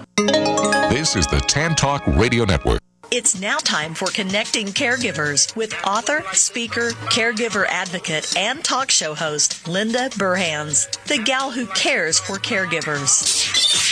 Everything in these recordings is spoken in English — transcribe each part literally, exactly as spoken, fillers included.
This is the Tan Talk Radio Network. It's now time for Connecting Caregivers with author, speaker, caregiver advocate, and talk show host Linda Burhans, the gal who cares for caregivers.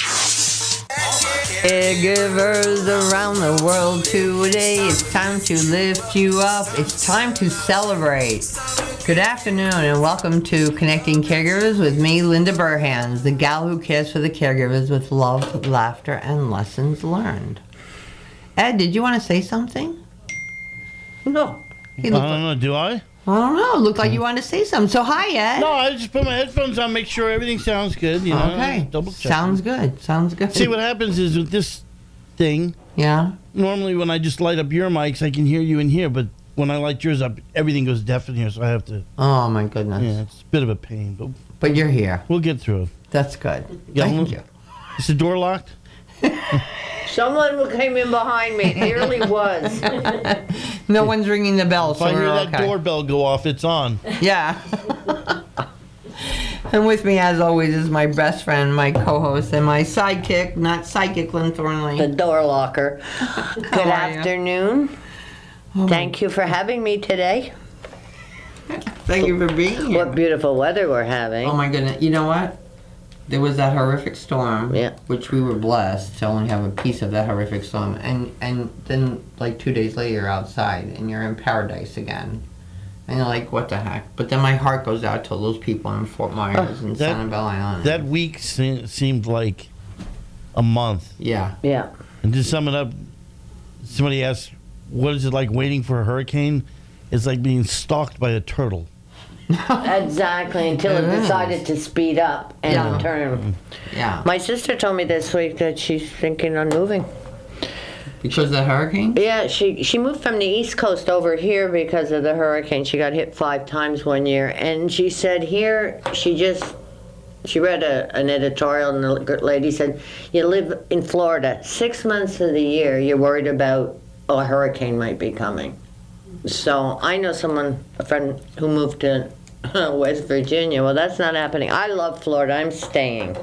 Caregivers around the world today, it's time to lift you up. It's time to celebrate. Good afternoon and welcome to Connecting Caregivers with me, Linda Burhans, the gal who cares for the caregivers with love, laughter, and lessons learned. Ed, did you want to say something? No. I don't like, know, do I? I don't know. It looked like you wanted to say something. So hi, Ed. No, I just put my headphones on, make sure everything sounds good. You know, okay. Double check. Sounds good. Sounds good. See, what happens is with this thing, yeah. normally when I just light up your mics, I can hear you in here, but when I light yours up, everything goes deaf in here, so I have to... Oh, my goodness. Yeah, it's a bit of a pain, but... But you're here. We'll get through it. That's good. Yeah, Thank we'll, you. Is the door locked? Someone came in behind me. It nearly was. No one's ringing the bell, If so I hear we're that okay. doorbell go off, it's on. Yeah. And with me, as always, is my best friend, my co-host, and my sidekick, not psychic, Lynn Thornley. The door locker. Good are you? afternoon. Oh. Thank you for having me today. Thank you for being here. What beautiful weather we're having. Oh my goodness. You know what? There was that horrific storm, Yeah. which we were blessed to only have a piece of that horrific storm. And, and then, like, two days later, you're outside, and you're in paradise again. And you're like, what the heck? But then my heart goes out to those people in Fort Myers and that- Sanibel Island. That week se- seemed like a month. Yeah. Yeah. And to sum it up, somebody asked, what is it like waiting for a hurricane? It's like being stalked by a turtle. Exactly, until it It is. decided to speed up and Yeah. turn. Yeah. My sister told me this week that she's thinking on moving. Because of the hurricane? Yeah, she, she moved from the East Coast over here because of the hurricane. She got hit five times one year. And she said here, she just, she read a, an editorial and the lady said, you live in Florida. Six months of the year, you're worried about oh, a hurricane might be coming. So I know someone, a friend who moved to West Virginia. Well, that's not happening. I love Florida. I'm staying.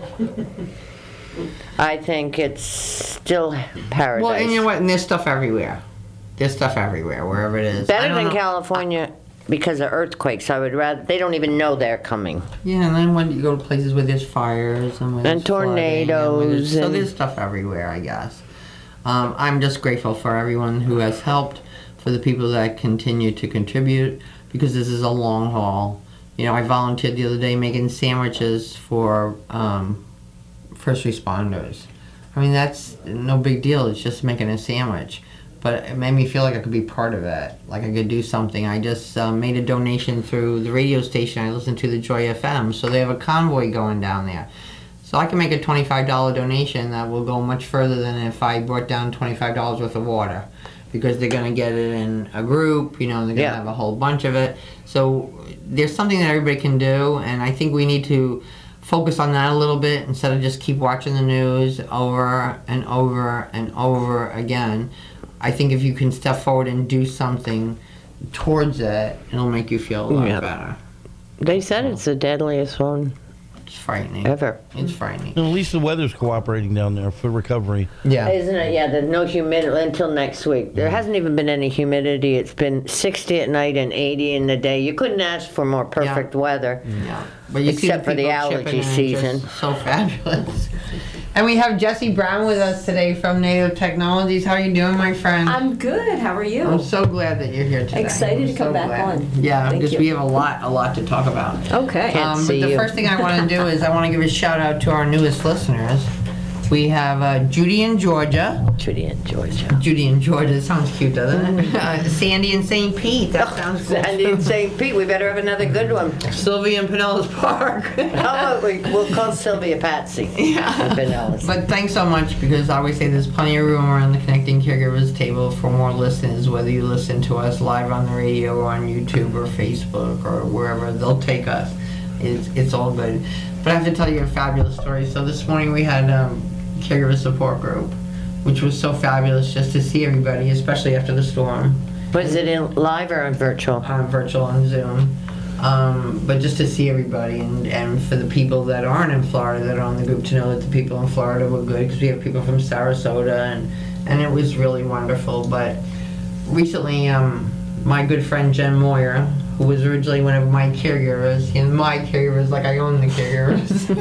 I think it's still paradise. Well, and you know what? And there's stuff everywhere. There's stuff everywhere, wherever it is. I Better don't than know. California because of earthquakes. I would rather. They don't even know they're coming. Yeah, and then when you go to places where there's fires and, where And there's flooding tornadoes and where there's- so and- there's stuff everywhere, I guess. Um, I'm just grateful for everyone who has helped, for the people that continue to contribute, because this is a long haul. You know, I volunteered the other day making sandwiches for um, first responders. I mean, that's no big deal. It's just making a sandwich. But it made me feel like I could be part of it, like I could do something. I just uh, made a donation through the radio station. I listen to the Joy F M, so they have a convoy going down there. So I can make a twenty-five dollars donation that will go much further than if I brought down twenty-five dollars worth of water. Because they're going to get it in a group, you know, they're going to Yeah. have a whole bunch of it. So there's something that everybody can do, and I think we need to focus on that a little bit instead of just keep watching the news over and over and over again. I think if you can step forward and do something towards it, it'll make you feel a lot Yeah. better. They said it's the deadliest one It's frightening. ever. It's frightening. And at least the weather's cooperating down there for recovery. Yeah. Isn't it? Yeah, there's no humidity until next week. There hasn't even been any humidity. It's been sixty at night and eighty in the day. You couldn't ask for more perfect weather. Yeah. But you see Except for the people allergy chipping in, it's season. just so fabulous. And we have Jesse Brown with us today from Native Technologies. How are you doing, my friend? I'm good. How are you? I'm so glad that you're here today. Excited I'm to come so back glad. on. Yeah, Thank because you. we have a lot, a lot to talk about. Okay. Can't Um, but see the you. first thing I want to do is I want to give a shout out to our newest listeners. We have uh, Judy in Georgia. Judy in Georgia. Judy in Georgia sounds cute, doesn't it? Uh, Sandy in Saint Pete. That sounds cool. Sandy in Saint Pete. We better have another good one. Sylvia in Pinellas Park. How about we, we'll call Sylvia Patsy. Yeah. Pinellas. But thanks so much, because I always say there's plenty of room around the Connecting Caregivers table for more listeners, whether you listen to us live on the radio or on YouTube or Facebook or wherever they'll take us. It's, it's all good. But I have to tell you a fabulous story. So this morning we had um, caregiver support group, which was so fabulous just to see everybody, especially after the storm. Was it in live or on virtual? On virtual on Zoom. Um, but just to see everybody, and, and for the people that aren't in Florida that are on the group to know that the people in Florida were good, because we have people from Sarasota, and, and it was really wonderful. But recently, um, my good friend Jen Moyer, who was originally one of my caregivers, and my caregivers, like I own the caregivers,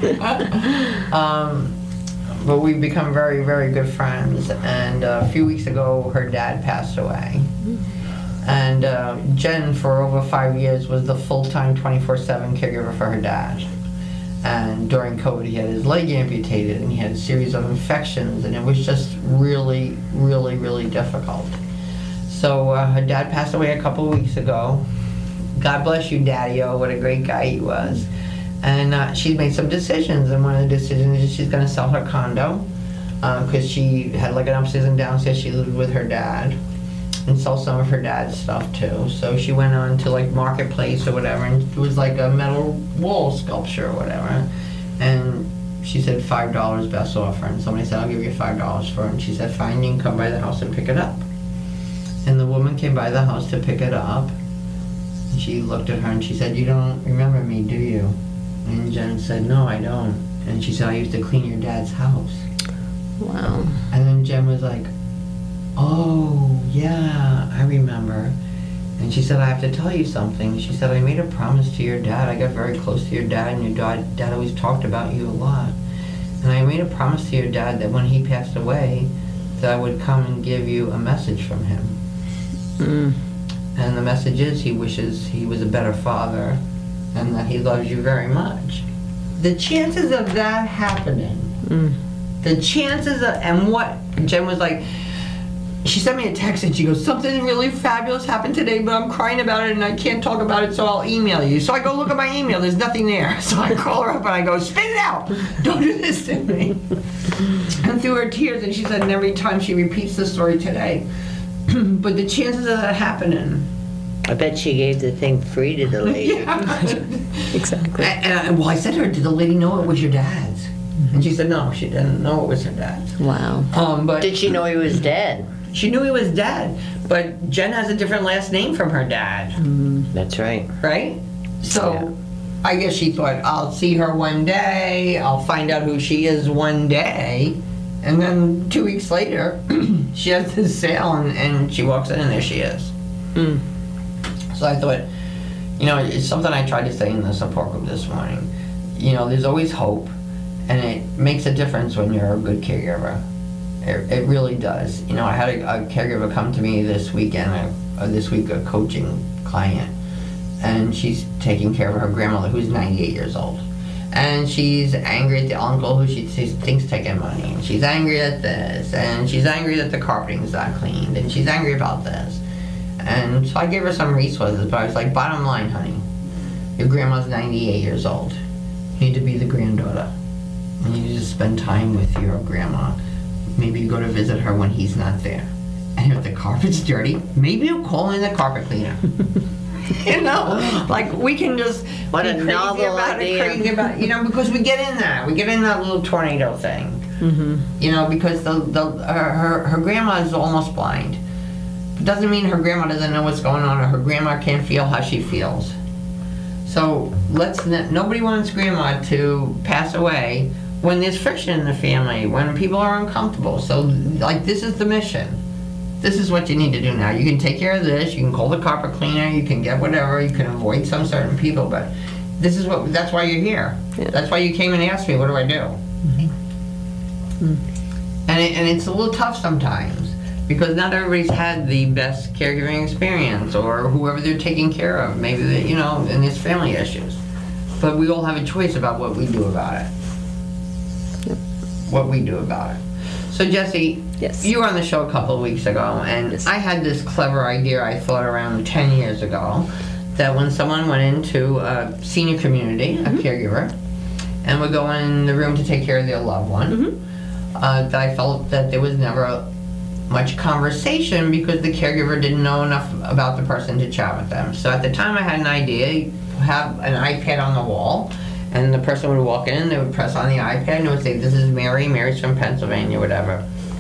um, but we've become very, very good friends. And uh, a few weeks ago, her dad passed away. And uh, Jen, for over five years, was the full-time twenty-four seven caregiver for her dad. And during COVID, he had his leg amputated, and he had a series of infections, and it was just really, really, really difficult. So uh, her dad passed away a couple of weeks ago. God bless you, Daddy-O, what a great guy he was. And uh, she's made some decisions, and one of the decisions is she's going to sell her condo, because uh, she had like an upstairs and downstairs. She lived with her dad, and sell some of her dad's stuff too. So she went on to like Marketplace or whatever, and it was like a metal wall sculpture or whatever. And she said five dollars best offer, and somebody said, I'll give you five dollars for it. And she said, fine, you can come by the house and pick it up. And the woman came by the house to pick it up. And she looked at her and she said, you don't remember me, do you? And Jen said, no, I don't. And she said, I used to clean your dad's house. Wow. And then Jen was like, oh, yeah, I remember. And she said, I have to tell you something. She said, I made a promise to your dad. I got very close to your dad, and your dad, dad always talked about you a lot. And I made a promise to your dad that when he passed away, that I would come and give you a message from him. Mm. And the message is he wishes he was a better father and that he loves you very much. The chances of that happening, Mm. the chances of, and what, Jen was like, she sent me a text and she goes, something really fabulous happened today, but I'm crying about it and I can't talk about it, so I'll email you. So I go look at my email, there's nothing there. So I call her up and I go, spit it out, don't do this to me. And through her tears, and she said, and every time she repeats the story today, but the chances of that happening. I bet she gave the thing free to the lady. Yeah. Exactly. And, and well, I said to her, did the lady know it was your dad's? And she said, no, she didn't know it was her dad's. Wow. Um, but Did she know he was dead? She knew he was dead, but Jen has a different last name from her dad, That's right. right? So I guess she thought, I'll see her one day, I'll find out who she is one day, and then two weeks later, she has this sale, and, and she walks in and there she is. Mm. So I thought, you know, it's something I tried to say in the support group this morning. You know, there's always hope, and it makes a difference when you're a good caregiver. It, it really does. You know, I had a, a caregiver come to me this weekend, uh, uh, this week, a coaching client, and she's taking care of her grandmother who's ninety-eight years old. And she's angry at the uncle who she, she thinks taking money, and she's angry at this, and she's angry that the carpeting's not cleaned, and she's angry about this. And so I gave her some resources, but I was like, bottom line, honey, your grandma's ninety-eight years old. You need to be the granddaughter. You need to spend time with your grandma. Maybe you go to visit her when he's not there. And if the carpet's dirty, maybe you call in the carpet cleaner. You know, like we can just What be a crazy novel about idea. it, crazy about, you know, because we get in that, we get in that little tornado thing. Mm-hmm. You know, because the the her her, her grandma is almost blind. It doesn't mean her grandma doesn't know what's going on, or her grandma can't feel how she feels. So let's n- nobody wants grandma to pass away when there's friction in the family, when people are uncomfortable. So, like, this is the mission. This is what you need to do now. You can take care of this, you can call the carpet cleaner, you can get whatever, you can avoid some certain people, but this is what, that's why you're here. Yeah. That's why you came and asked me, what do I do? Mm-hmm. And, it, and it's a little tough sometimes, because not everybody's had the best caregiving experience, or whoever they're taking care of, maybe, they, you know, and there's family issues. But we all have a choice about what we do about it. What we do about it. So Jesse, Yes. you were on the show a couple of weeks ago, and Yes. I had this clever idea I thought around ten years ago, that when someone went into a senior community, Mm-hmm. a caregiver, and would go in the room to take care of their loved one, Mm-hmm. uh, that I felt that there was never much conversation because the caregiver didn't know enough about the person to chat with them. So at the time I had an idea, have an iPad on the wall, and the person would walk in, they would press on the iPad, and it would say, this is Mary, Mary's from Pennsylvania, whatever.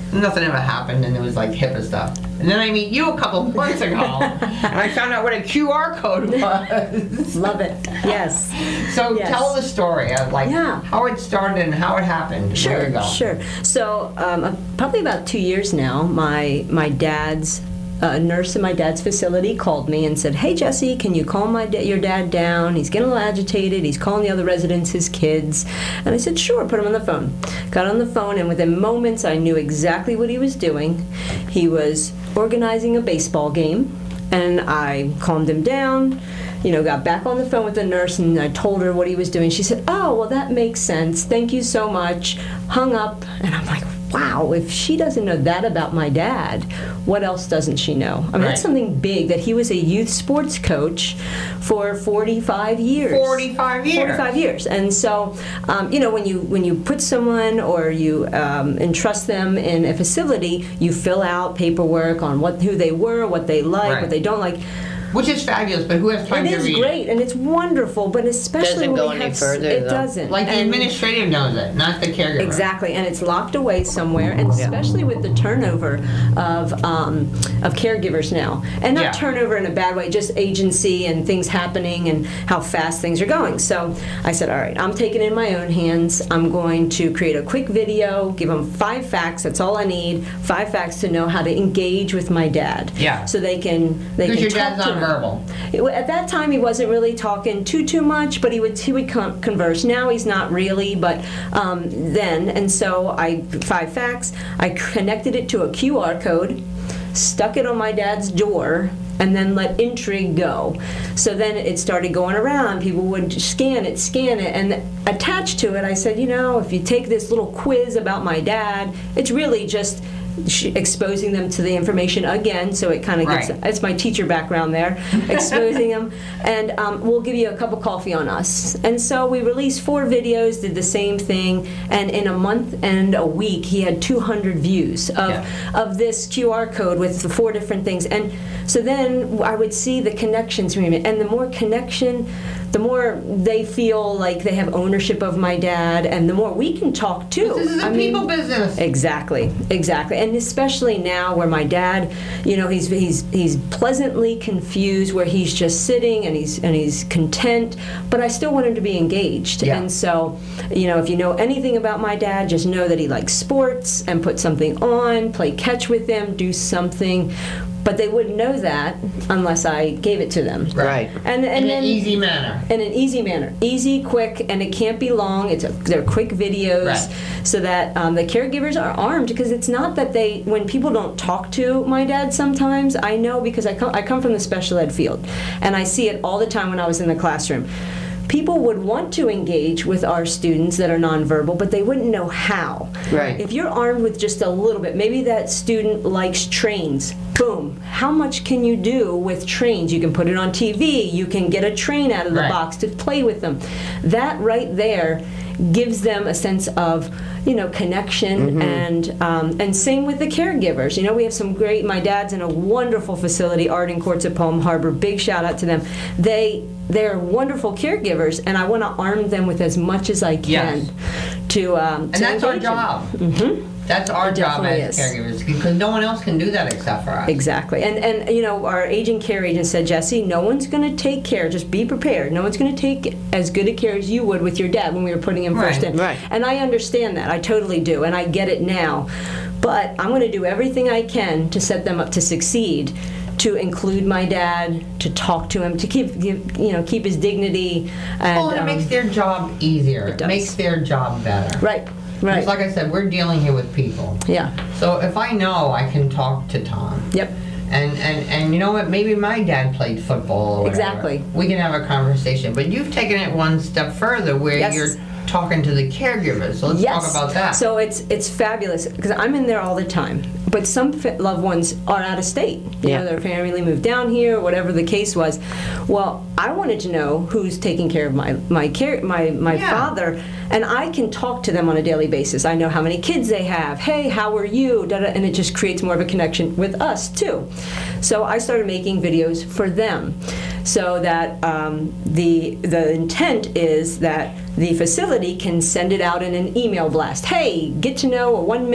nothing ever happened, and it was like HIPAA stuff. And then I meet you a couple months ago, and I found out what a Q R code was. Love it. Yes. So Yes. tell the story of like Yeah. how it started and how it happened. Where Sure, you go. sure. So um, uh, probably about two years now, my my dad's a nurse in my dad's facility called me and said, "Hey Jesse, can you calm my da- your dad down? He's getting a little agitated. He's calling the other residents his kids." And I said, "Sure." Put him on the phone. Got on the phone, and within moments, I knew exactly what he was doing. He was organizing a baseball game, and I calmed him down. You know, got back on the phone with the nurse, and I told her what he was doing. She said, "Oh, well, that makes sense. Thank you so much." Hung up, and I'm like, wow, if she doesn't know that about my dad, what else doesn't she know? I mean, Right. that's something big, that he was a youth sports coach for forty-five years. forty-five years. forty-five years. And so, um, you know, when you when you put someone or you um, entrust them in a facility, you fill out paperwork on what who they were, what they like, Right. what they don't like. Which is fabulous, but who has time It to is read great, and it's wonderful, but especially Doesn't when go we any have s- further, it though. doesn't. Like the And- administrative knows it, not the caregiver. Exactly, and it's locked away somewhere, and especially with the turnover of um, of caregivers now, and not Yeah. turnover in a bad way, just agency and things happening and how fast things are going. So I said, all right, I'm taking it in my own hands. I'm going to create a quick video, give them five facts. That's all I need. Five facts to know how to engage with my dad. Yeah. So they can they Because can your talk dad's to him. nonverbal. It- At that time, he wasn't really talking too too much, but he would he would con- converse. Now he's not really, but um, then, and so I five facts. I connected it to a Q R code, stuck it on my dad's door, and then let Intrigue go. So then it started going around. People would scan it, scan it, and attached to it, I said, you know, if you take this little quiz about my dad, it's really just sh- exposing them to the information again, so it kind of gets, Right. it's my teacher background there, exposing them, and um, we'll give you a cup of coffee on us. And so we released four videos, did the same thing, and in a month and a week, he had two hundred views of, Yeah. of this Q R code with the four different things. And so then I would see the connections between it, and the more connection, the more they feel like they have ownership of my dad, and the more we can talk too. This is a I mean, people business. Exactly, exactly, and especially now where my dad, you know, he's he's he's pleasantly confused, where he's just sitting and he's and he's content, but I still want him to be engaged. Yeah. And so, you know, if you know anything about my dad, just know that he likes sports and put something on, play catch with them, do something. But they wouldn't know that unless I gave it to them. Right. And and In then an easy manner. in an easy manner, easy, quick, and it can't be long. It's a, they're quick videos, Right. so that um, the caregivers are armed. Because it's not that they, when people don't talk to my dad, sometimes I know, because I come I come from the special ed field, and I see it all the time when I was in the classroom. People would want to engage with our students that are nonverbal, but they wouldn't know how. Right. If you're armed with just a little bit, maybe that student likes trains. Boom. How much can you do with trains? You can put it on T V. You can get a train out of the Right. box to play with them. That right there gives them a sense of, you know, connection, and um, and same with the caregivers. You know, we have some great. My dad's in a wonderful facility, Arden Courts at Palm Harbor. Big shout out to them. They they're wonderful caregivers, and I want to arm them with as much as I can Yes. to um, And to that's our engage them. job. Mm-hmm. That's our It job definitely as is. caregivers, because no one else can do that except for us. Exactly. And, and you know, our aging care agent said, Jesse, no one's going to take care, just be prepared. No one's going to take as good a care as you would with your dad when we were putting him first Right, in. right. And I understand that. I totally do. And I get it now. But I'm going to do everything I can to set them up to succeed, to include my dad, to talk to him, to keep, give, you know, keep his dignity. And, Well, and it um, makes their job easier. It does. makes their job better. Right, right. Because like I said, we're dealing here with people. Yeah. So if I know, I can talk to Tom. Yep. And, and, and you know what? Maybe my dad played football or whatever. Exactly. We can have a conversation. But you've taken it one step further where Yes. you're talking to the caregivers. So let's Yes. talk about that. So it's it's fabulous because I'm in there all the time. But some fa- loved ones are out of state. You Yeah. know, their family moved down here, whatever the case was. Well, I wanted to know who's taking care of my my care my my Yeah. father, and I can talk to them on a daily basis. I know how many kids they have. Hey, how are you? Da-da, and it just creates more of a connection with us too. So I started making videos for them, so that um, the the intent is that the facility can send it out in an email blast. Hey, get to know a one-minute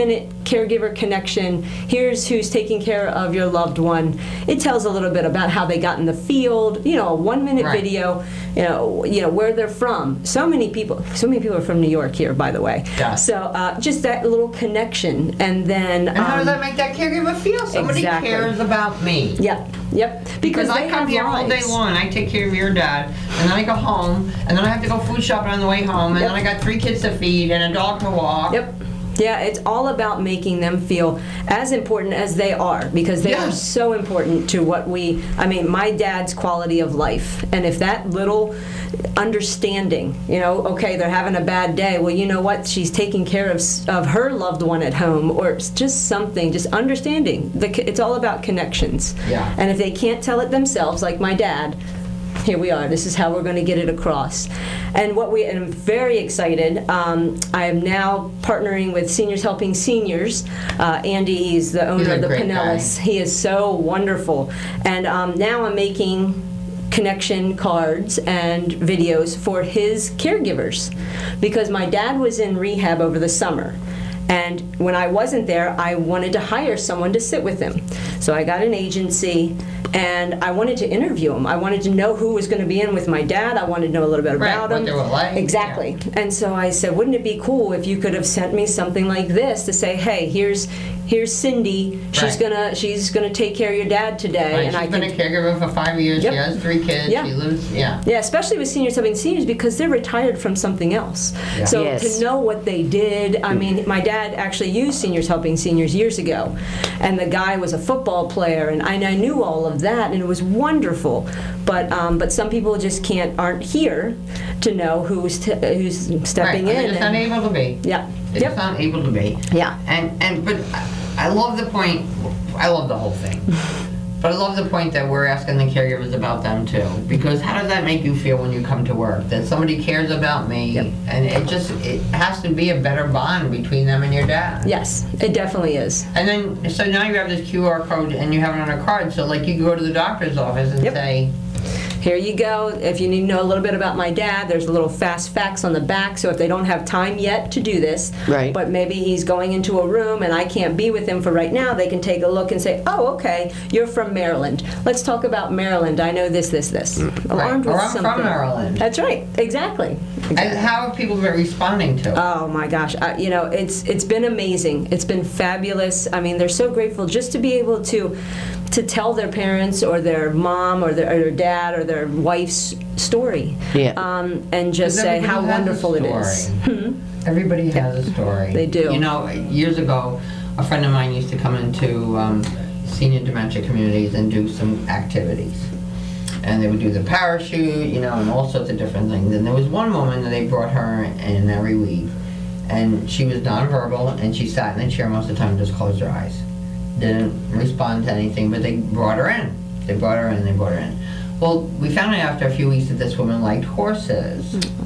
caregiver connection. Here's who's taking care of your loved one. It tells a little bit about how they got in the field. You know, a one-minute Right. video. You know, you know where they're from. So many people. So many people are from New York here, by the way. Yeah. So uh, just that little connection, and then. And how um, does that make that caregiver feel? Somebody exactly. cares about me. Yep. Yep. Because I they come have here all day lives. long, and I take care of your dad, and then I go home, and then I have to go food shopping on the way home, and Yep. then I got three kids to feed and a dog to walk. Yep. Yeah, it's all about making them feel as important as they are, because they Yeah. are so important to what we, I mean, my dad's quality of life. And if that little understanding, you know, okay, they're having a bad day, well, you know what, she's taking care of of her loved one at home, or it's just something, just understanding. The, it's all about connections. Yeah. And if they can't tell it themselves, like my dad, here we are. This is how we're going to get it across. And what we, and I'm very excited. Um, I am now partnering with Seniors Helping Seniors. Uh, Andy is the owner He's a of the great Pinellas. guy. He is so wonderful. And um, now I'm making connection cards and videos for his caregivers, because my dad was in rehab over the summer. And when I wasn't there, I wanted to hire someone to sit with him. So I got an agency, and I wanted to interview him. I wanted to know who was going to be in with my dad. I wanted to know a little bit Right, about what him. they were like, Exactly. And so I said, wouldn't it be cool if you could have sent me something like this to say, hey, here's here's Cindy. She's Right. gonna she's gonna take care of your dad today. Right, and she's I been could, a caregiver for five years. Yep. She has three kids. Yeah. She lives, yeah. Yeah, especially with Seniors Helping Seniors, because they're retired from something else. Yeah. So Yes. to know what they did, I mean, my dad actually used Seniors Helping Seniors years ago, and the guy was a football player, and I, and I knew all of that, and it was wonderful. But um, but some people just can't aren't here to know who's t- who's stepping Right, in. they're just and- unable to be. yeah. They're Yep. just not able to be. Yeah. And and but I- I love the point. I love the whole thing. But I love the point that we're asking the caregivers about them too. Because how does that make you feel when you come to work? That somebody cares about me, Yep. and it just it has to be a better bond between them and your dad. Yes, it definitely is. And then so now you have this Q R code and you have it on a card. So like you can go to the doctor's office and Yep. say, Here you go. If you need to know a little bit about my dad, there's a little fast facts on the back. So if they don't have time yet to do this, Right. but maybe he's going into a room and I can't be with him for right now, they can take a look and say, oh, okay, you're from Maryland. Let's talk about Maryland. I know this, this, this. Armed or with I'm from something. Maryland. That's right. Exactly. And how have people been responding to it? Oh my gosh, I, you know, it's it's been amazing. It's been fabulous. I mean, they're so grateful just to be able to to tell their parents or their mom or their, or their dad or their wife's story. Yeah. Um, and just 'Cause say everybody how has a wonderful it is. story. Everybody has a story. They do. You know, years ago, a friend of mine used to come into um, senior dementia communities and do some activities. And they would do the parachute, you know, and all sorts of different things. And there was one woman that they brought her in every week. And she was nonverbal, and she sat in a chair most of the time and just closed her eyes. Didn't respond to anything, but they brought her in. They brought her in, they brought her in. Well, we found out after a few weeks that this woman liked horses.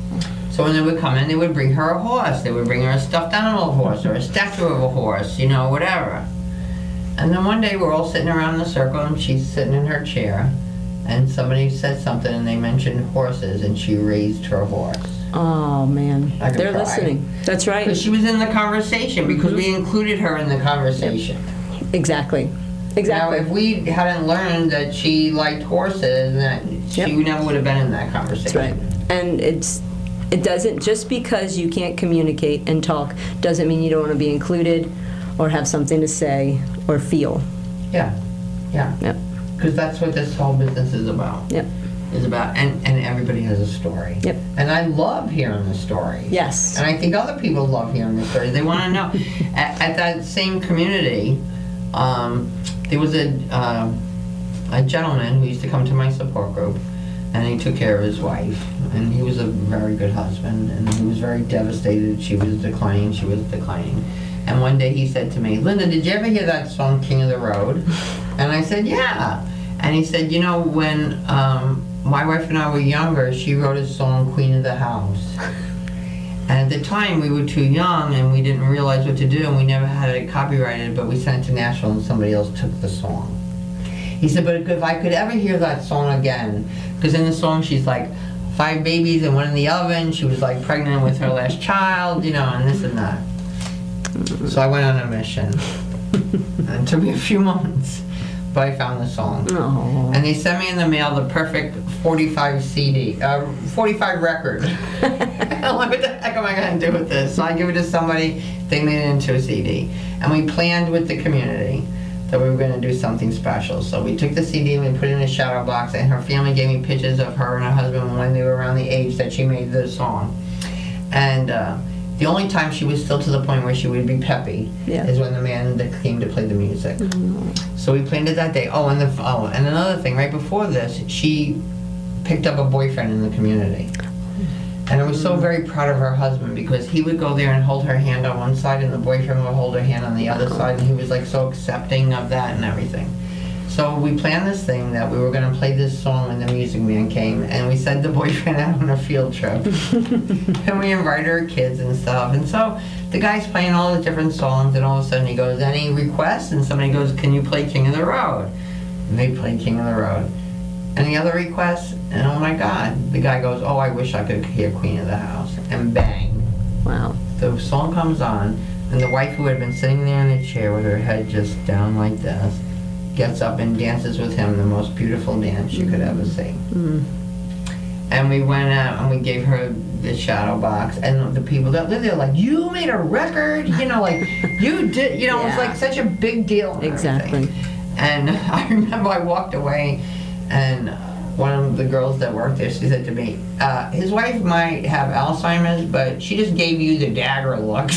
So when they would come in, they would bring her a horse. They would bring her a stuffed animal horse or a statue of a horse, you know, whatever. And then one day we're all sitting around in a circle, and she's sitting in her chair, and somebody said something, and they mentioned horses, and she raised her horse. Oh man, I could they're cry. listening. That's right. Because she was in the conversation, because we included her in the conversation. Exactly. Now, Exactly. if we hadn't learned that she liked horses, then she Yep. never would have been in that conversation. That's right. And it's it doesn't just because you can't communicate and talk doesn't mean you don't want to be included or have something to say or feel. Yeah, yeah. Yep. Because that's what this whole business is about. Yep. Is about, and, and everybody has a story. Yep. And I love hearing the stories. Yes. And I think other people love hearing the stories. They want to know. at, at that same community, um, there was a uh, a gentleman who used to come to my support group, and he took care of his wife, and he was a very good husband, and he was very devastated. She was declining. She was declining. And one day he said to me, Linda, did you ever hear that song, King of the Road? And I said, yeah. And he said, you know, when um, my wife and I were younger, she wrote a song, Queen of the House. And at the time, we were too young, and we didn't realize what to do, and we never had it copyrighted, but we sent it to Nashville, and somebody else took the song. He said, but if I could ever hear that song again, because in the song, she's like, five babies and one in the oven, she was like pregnant with her last child, you know, and this and that. So I went on a mission. And it took me a few months, but I found the song. Oh. And they sent me in the mail the perfect forty-five C D, uh, forty-five record. I'm like, what the heck am I going to do with this? So I give it to somebody, they made it into a C D. And we planned with the community that we were going to do something special. So we took the C D and we put it in a shadow box, and her family gave me pictures of her and her husband when they were around the age that she made the song. And uh, the only time she was still to the point where she would be peppy Yeah. is when the man that came to play the music. Mm-hmm. So we planned it that day. Oh, and the oh, and another thing, right before this, she picked up a boyfriend in the community. And I was so very proud of her husband, because he would go there and hold her hand on one side and the boyfriend would hold her hand on the other side, and he was like so accepting of that and everything. So we planned this thing that we were going to play this song when the Music Man came, and we sent the boyfriend out on a field trip. And we invited our kids and stuff. And so the guy's playing all the different songs, and all of a sudden he goes, any requests? And somebody goes, can you play King of the Road? And they played King of the Road. Any other requests? And oh my God, the guy goes, oh, I wish I could hear Queen of the House. And bang, Wow. the song comes on, and the wife, who had been sitting there in the chair with her head just down like this, gets up and dances with him the most beautiful dance you could ever see. Mm. And we went out and we gave her the shadow box, and the people that live there like, you made a record? You know, like, you did, you know, it was Yeah. like such a big deal. And Exactly. everything. And I remember I walked away, and one of the girls that worked there, she said to me, uh, his wife might have Alzheimer's, but she just gave you the dagger look.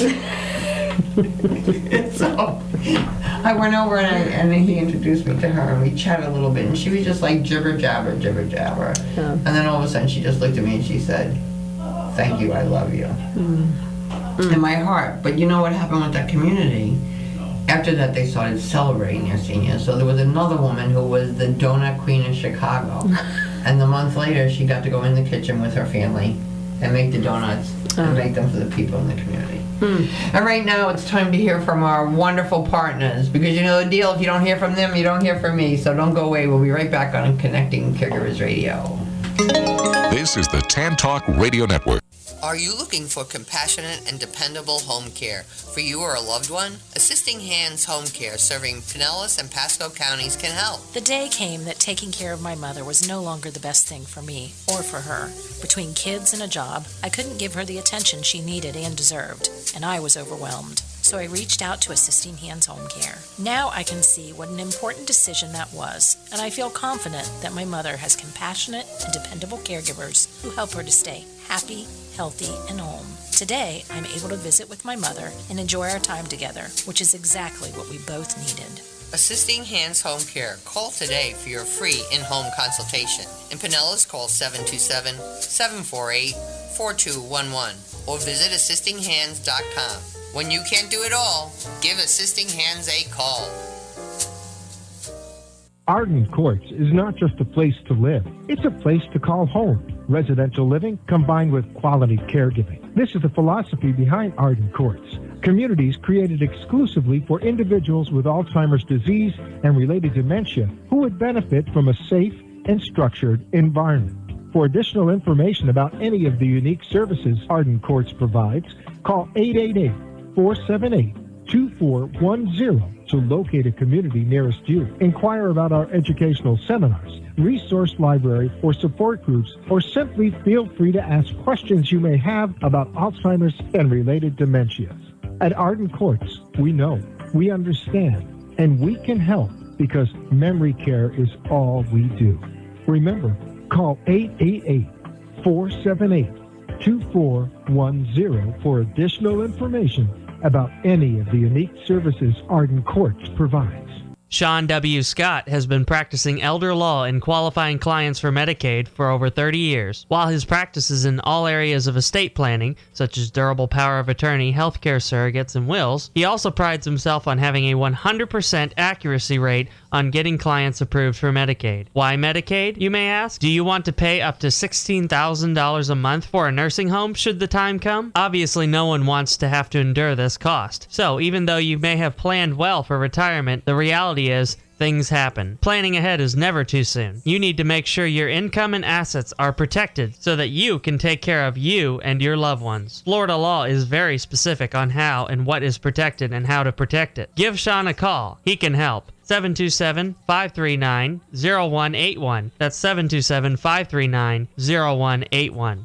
So I went over and, I, and then he introduced me to her, and we chatted a little bit, and she was just like jibber jabber, jibber jabber. Yeah. And then all of a sudden she just looked at me and she said, thank you, I love you. Mm. In my heart. But you know what happened with that community? After that, they started celebrating their seniors. So there was another woman who was the donut queen in Chicago. And the month later, she got to go in the kitchen with her family and make the donuts and make them for the people in the community. Mm. And right now, it's time to hear from our wonderful partners, because you know the deal, if you don't hear from them, you don't hear from me. So don't go away. We'll be right back on Connecting Caregivers Radio. This is the Tan Talk Radio Network. Are you looking for compassionate and dependable home care for you or a loved one? Assisting Hands Home Care, serving Pinellas and Pasco counties, can help. The day came that taking care of my mother was no longer the best thing for me or for her. Between kids and a job, I couldn't give her the attention she needed and deserved, and I was overwhelmed. So I reached out to Assisting Hands Home Care. Now I can see what an important decision that was, and I feel confident that my mother has compassionate and dependable caregivers who help her to stay happy, healthy, and home. Today, I'm able to visit with my mother and enjoy our time together, which is exactly what we both needed. Assisting Hands Home Care. Call today for your free in-home consultation. In Pinellas, call seven two seven, seven four eight, four two one one or visit assisting hands dot com. When you can't do it all, give Assisting Hands a call. Arden Courts is not just a place to live. It's a place to call home. Residential living combined with quality caregiving. This is the philosophy behind Arden Courts. Communities created exclusively for individuals with Alzheimer's disease and related dementia who would benefit from a safe and structured environment. For additional information about any of the unique services Arden Courts provides, call eight eight eight, four seven eight, two four one zero to locate a community nearest you. Inquire about our educational seminars, resource library, or support groups, or simply feel free to ask questions you may have about Alzheimer's and related dementias. At Arden Courts, we know, we understand, and we can help because memory care is all we do. Remember, call eight eight eight, four seven eight, two four one zero for additional information about any of the unique services Arden Courts provides. Sean W. Scott has been practicing elder law and qualifying clients for Medicaid for over thirty years. While his practice is in all areas of estate planning, such as durable power of attorney, healthcare surrogates, and wills, he also prides himself on having a one hundred percent accuracy rate on getting clients approved for Medicaid. Why Medicaid, you may ask? Do you want to pay up to sixteen thousand dollars a month for a nursing home should the time come? Obviously, no one wants to have to endure this cost. So, even though you may have planned well for retirement, the reality is things happen. Planning ahead is never too soon. You need to make sure your income and assets are protected so that you can take care of you and your loved ones. Florida law is very specific on how and what is protected and how to protect it. Give Sean a call. He can help. seven two seven, five three nine, zero one eight one. That's seven two seven, five three nine, zero one eight one.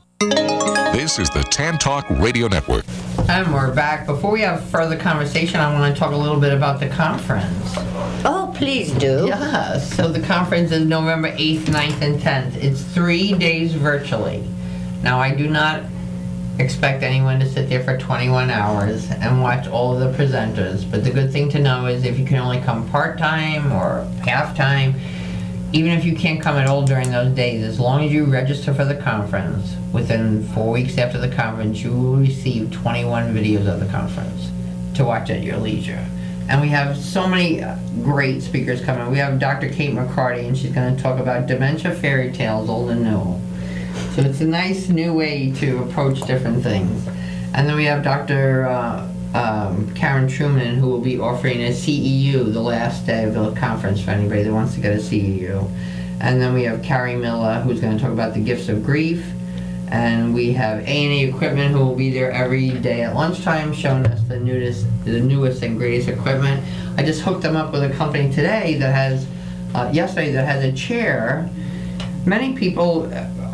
This is the Tan Talk Radio Network. And we're back. Before we have further conversation, I want to talk a little bit about the conference. Oh, please do. Yes. So the conference is November eighth, ninth, and tenth. It's three days virtually. Now, I do not expect anyone to sit there for twenty-one hours and watch all of the presenters, but the good thing to know is if you can only come part-time or half-time, even if you can't come at all during those days, as long as you register for the conference, within four weeks after the conference, you will receive twenty-one videos of the conference to watch at your leisure. And we have so many great speakers coming. We have Doctor Kate McCarty, and she's going to talk about dementia fairy tales, old and new. So it's a nice new way to approach different things. And then we have Doctor Uh, um, Karen Truman, who will be offering a C E U the last day of the conference for anybody that wants to get a C E U. And then we have Carrie Miller, who's going to talk about the gifts of grief. And we have A and E Equipment, who will be there every day at lunchtime, showing us the newest, the newest and greatest equipment. I just hooked them up with a company today that has, uh, yesterday, that has a chair. Many people,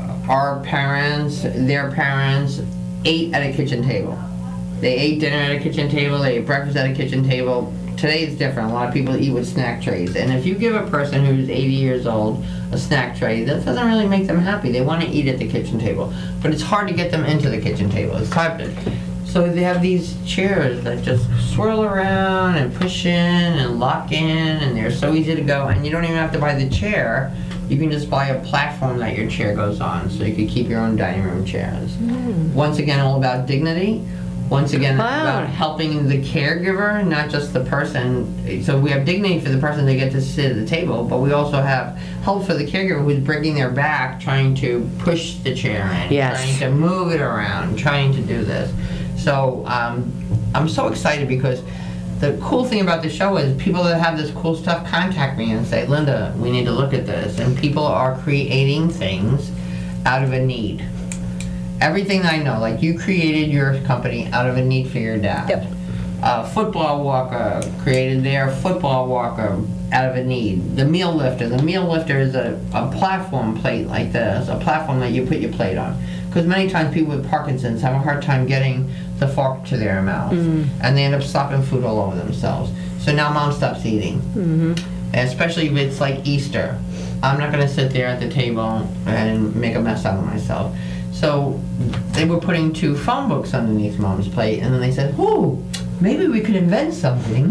our parents, their parents, ate at a kitchen table. They ate dinner at a kitchen table, they ate breakfast at a kitchen table. Today is different. A lot of people eat with snack trays. And if you give a person who's eighty years old a snack tray, that doesn't really make them happy. They want to eat at the kitchen table. But it's hard to get them into the kitchen table. It's hard to, so they have these chairs that just swirl around and push in and lock in, and they're so easy to go. And you don't even have to buy the chair. You can just buy a platform that your chair goes on, so you can keep your own dining room chairs. Mm. Once again, all about dignity. Once again, wow. about helping the caregiver, not just the person. So we have dignity for the person they get to sit at the table, but we also have help for the caregiver who's breaking their back, trying to push the chair in, yes. trying to move it around, trying to do this. So um, I'm so excited because the cool thing about the show is people that have this cool stuff contact me and say, Linda, we need to look at this. And people are creating things out of a need. Everything I know, like you created your company out of a need for your dad. Yep. Uh, football walker created their football walker out of a need. The meal lifter. The meal lifter is a, a platform plate like this, a platform that you put your plate on. Because many times people with Parkinson's have a hard time getting the fork to their mouth. Mm-hmm. And they end up stopping food all over themselves. So now mom stops eating. Mm-hmm. And especially if it's like Easter. I'm not going to sit there at the table and make a mess out of myself. So they were putting two phone books underneath mom's plate, and then they said, ooh, maybe we could invent something.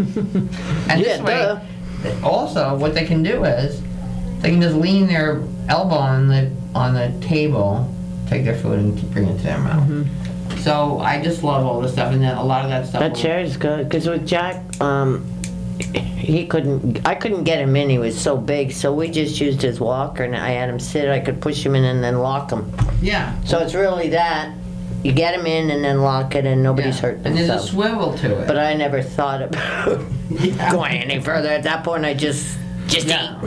And yeah, this way, also what they can do is they can just lean their elbow on the on the table, take their food and bring it to their mouth. Mm-hmm. So I just love all this stuff, and then a lot of that stuff. That chair is good, because with Jack, um, he couldn't, I couldn't get him in, he was so big, so we just used his walker, and I had him sit, I could push him in and then lock him. Yeah. So it's really that, you get him in and then lock it, and nobody's Yeah. hurt And there's a themselves. swivel to it. But I never thought about Yeah. going any further. At that point, I just, just Yeah.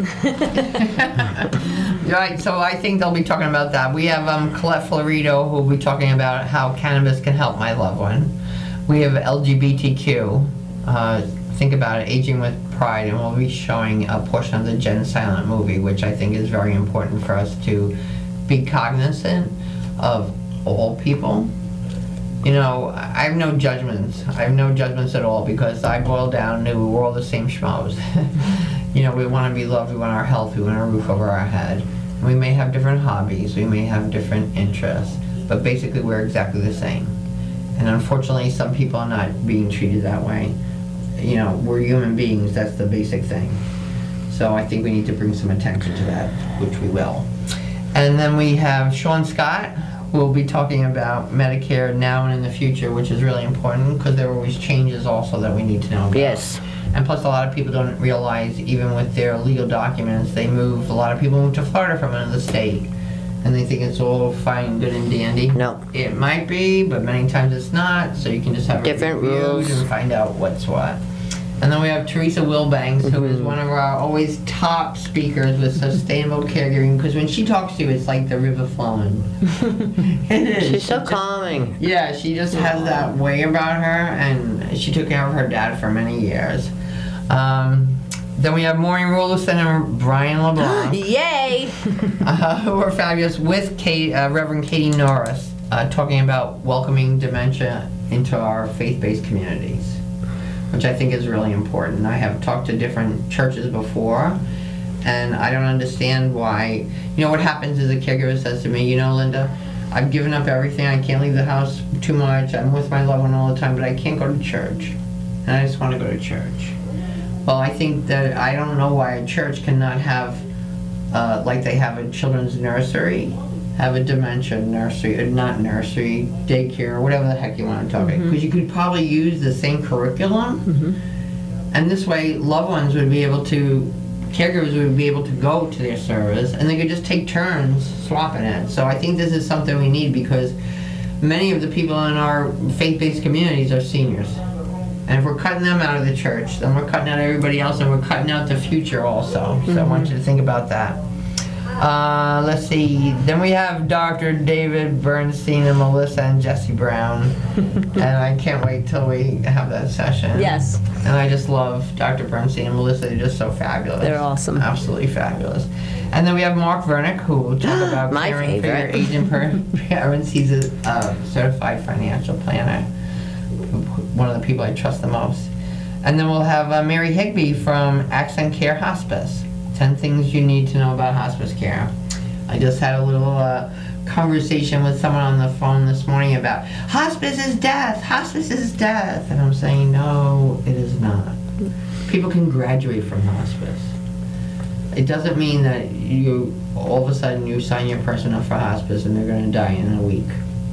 eat. Right, so I think they'll be talking about that. We have um, Colette Florido, who will be talking about how cannabis can help my loved one. We have L G B T Q, uh, think about it, Aging with Pride, and we'll be showing a portion of the Jen Silent movie, which I think is very important for us to be cognizant of all people. You know, I have no judgments. I have no judgments at all, because I boil down to we're all the same schmoes. You know, we want to be loved, we want our health, we want a roof over our head. We may have different hobbies, we may have different interests, but basically we're exactly the same. And unfortunately, some people are not being treated that way. You know, we're human beings, that's the basic thing. So I think we need to bring some attention to that, which we will. And then we have Sean Scott, who will be talking about Medicare now and in the future, which is really important, because there are always changes also that we need to know about. Yes. And plus, a lot of people don't realize, even with their legal documents, they move, a lot of people move to Florida from another state. And they think it's all fine, good and dandy. No. It might be, but many times it's not, so you can just have Different it reviewed rules. and find out what's what. And then we have Teresa Wilbanks, who is one of our always top speakers with sustainable caregiving, because when she talks to you, it's like the river flowing. It is. She's so She just- calming. Yeah, she just has that way about her, and she took care of her dad for many years. Um, then we have Maureen Rolison and Brian LeBlanc, Yay! uh, who are fabulous, with Kate, uh, Reverend Katie Norris, uh, talking about welcoming dementia into our faith-based communities, which I think is really important. I have talked to different churches before, and I don't understand why. You know, what happens is a caregiver says to me, you know, Linda, I've given up everything. I can't leave the house too much. I'm with my loved one all the time, but I can't go to church. And I just want to go to church. Well, I think that I don't know why a church cannot have, uh, like they have a children's nursery, have a dementia nursery, uh, not nursery, daycare, whatever the heck you want to talk about. Because you could probably use the same curriculum, and this way loved ones would be able to, caregivers would be able to go to their service, and they could just take turns swapping it. So I think this is something we need, because many of the people in our faith-based communities are seniors. And if we're cutting them out of the church, then we're cutting out everybody else, and we're cutting out the future also. So I want you to think about that. Uh, let's see. Then we have Doctor David Bernstein and Melissa and Jesse Brown. And I can't wait till we have that session. Yes. And I just love Doctor Bernstein and Melissa. They're just so fabulous. They're awesome. Absolutely fabulous. And then we have Mark Vernick, who will talk about My caring for your favorite. aging per- parents. He's a uh, certified financial planner. One of the people I trust the most. And then we'll have uh, Mary Higby from Accent Care Hospice. ten things you need to know about hospice care. I just had a little uh, conversation with someone on the phone this morning about hospice is death, hospice is death. And I'm saying, no, it is not. People can graduate from hospice. It doesn't mean that you, all of a sudden, you sign your person up for hospice and they're going to die in a week.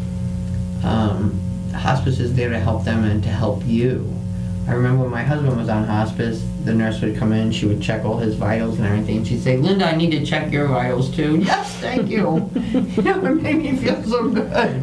Um, hospice is there to help them and to help you. I remember when my husband was on hospice, the nurse would come in, she would check all his vitals and everything, and she'd say, Linda, I need to check your vitals too. Yes, thank you. You know, it made me feel so good.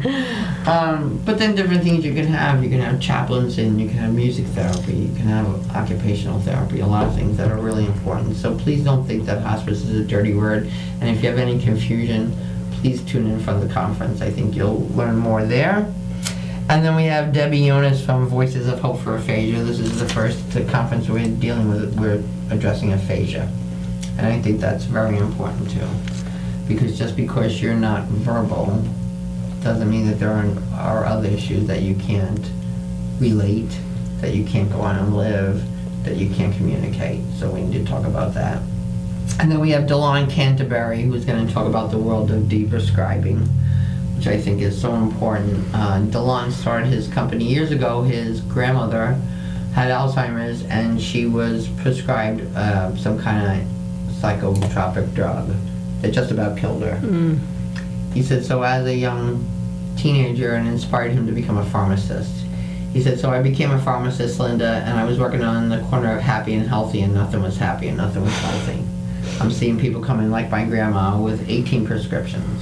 Um, but then different things you can have, you can have chaplains and you can have music therapy, you can have occupational therapy, a lot of things that are really important. So please don't think that hospice is a dirty word, and if you have any confusion, please tune in for the conference. I think you'll learn more there. And then we have Debbie Jonas from Voices of Hope for Aphasia. This is the first uh, conference we're dealing with, we're addressing aphasia. And I think that's very important too. Because just because you're not verbal doesn't mean that there aren't, are other issues that you can't relate, that you can't go on and live, that you can't communicate. So we need to talk about that. And then we have DeLon Canterbury, who's going to talk about the world of deprescribing, which I think is so important. Uh, DeLon started his company years ago. His grandmother had Alzheimer's, and she was prescribed uh, some kind of psychotropic drug that just about killed her. Mm. He said, so as a young teenager, and inspired him to become a pharmacist. He said, so I became a pharmacist, Linda, and I was working on the corner of happy and healthy, and nothing was happy and nothing was healthy. I'm seeing people come in like my grandma with eighteen prescriptions.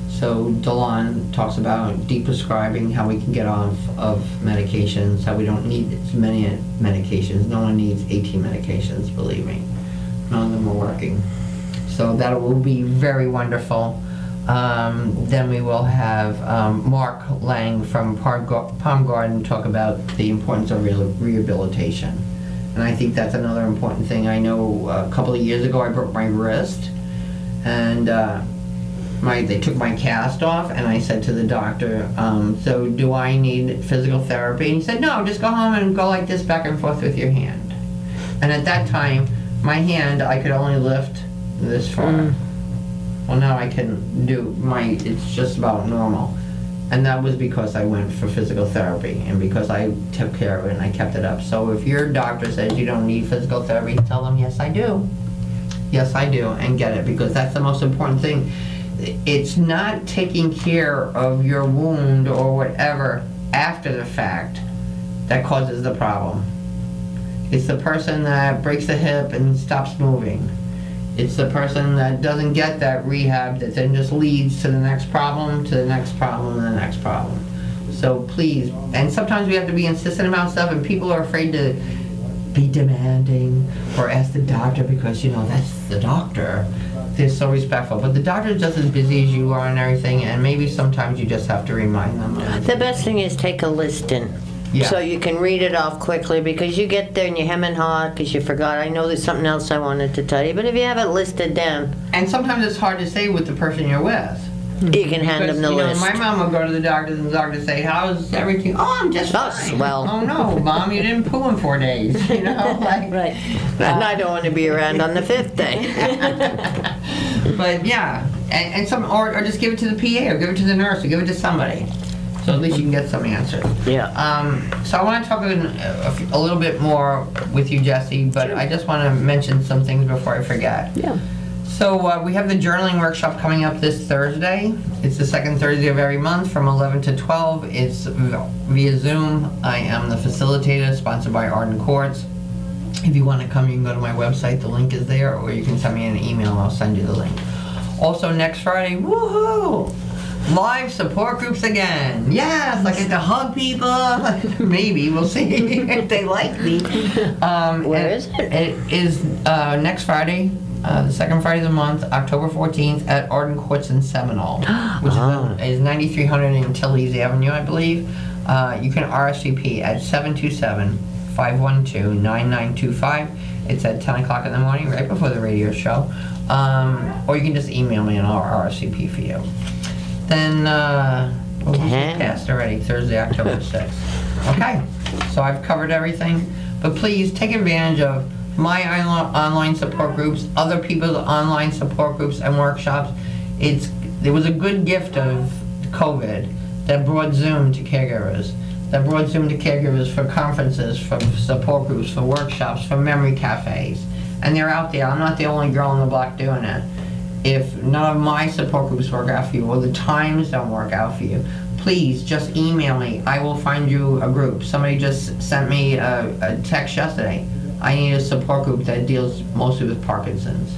So DeLon talks about deprescribing, how we can get off of medications, how we don't need as many medications. No one needs eighteen medications, believe me. None of them are working. So that will be very wonderful. Um, then we will have um, Mark Lang from Palm Garden talk about the importance of re- rehabilitation. And I think that's another important thing. I know a couple of years ago I broke my wrist, and uh, My, they took my cast off, and I said to the doctor, um, so do I need physical therapy? And he said, no, just go home and go like this back and forth with your hand. And at that time, my hand, I could only lift this far. Mm. Well, now I can do my, it's just about normal. And that was because I went for physical therapy, and because I took care of it and I kept it up. So if your doctor says you don't need physical therapy, tell them, yes, I do. Yes, I do, and get it, because that's the most important thing. It's not taking care of your wound or whatever after the fact that causes the problem. It's the person that breaks the hip and stops moving. It's the person that doesn't get that rehab that then just leads to the next problem, to the next problem, and the next problem. So please, and sometimes we have to be insistent about stuff, and people are afraid to be demanding or ask the doctor because, you know, that's the doctor. They're so respectful. But the doctor's just as busy as you are and everything, and maybe sometimes you just have to remind them. The best thing is take a listing. Yeah. So you can read it off quickly, because you get there and you're hem and haw because you forgot. I know there's something else I wanted to tell you, but if you have it listed down, And sometimes it's hard to say with the person you're with. you can hand Because, them the you know, list. my mom would go to the doctor and the doctor would say, how's everything? Oh, I'm just Oh, fine. swell. Oh, no, Mom, you didn't poo in four days. You know, like, Right. And I don't want to be around on the fifth day. but yeah, and, and some, or, or just give it to the P A or give it to the nurse or give it to somebody. So at least you can get some answers. Yeah. Um, so I want to talk a, a, a little bit more with you, Jesse, but I just want to mention some things before I forget. Yeah. So uh, we have the journaling workshop coming up this Thursday. It's the second Thursday of every month from eleven to twelve. It's via Zoom. I am the facilitator, sponsored by Arden Courts. If you want to come, you can go to my website. The link is there, or you can send me an email and I'll send you the link. Also next Friday, woohoo! Live support groups again. Yes, I get to hug people. Maybe, we'll see if they like me. Um, Where and is it? It is uh, next Friday. Uh, the second Friday of the month, October fourteenth, at Arden Courts in Seminole, which Ah. is, is ninety-three hundred Antilles Avenue, I believe. Uh, you can R S V P at seven two seven, five one two, nine nine two five. It's at ten o'clock in the morning, right before the radio show. Um, or you can just email me and I'll R S V P for you. Then, uh, well, this Yeah. is passed already, Thursday, October sixth. Okay, so I've covered everything. But please take advantage of my onli- online support groups, other people's online support groups and workshops. It's There was a good gift of COVID that brought Zoom to caregivers, that brought Zoom to caregivers for conferences, for support groups, for workshops, for memory cafes. And they're out there. I'm not the only girl on the block doing it. If none of my support groups work out for you, or the times don't work out for you, please just email me. I will find you a group. Somebody just sent me a, a text yesterday. I need a support group that deals mostly with Parkinson's.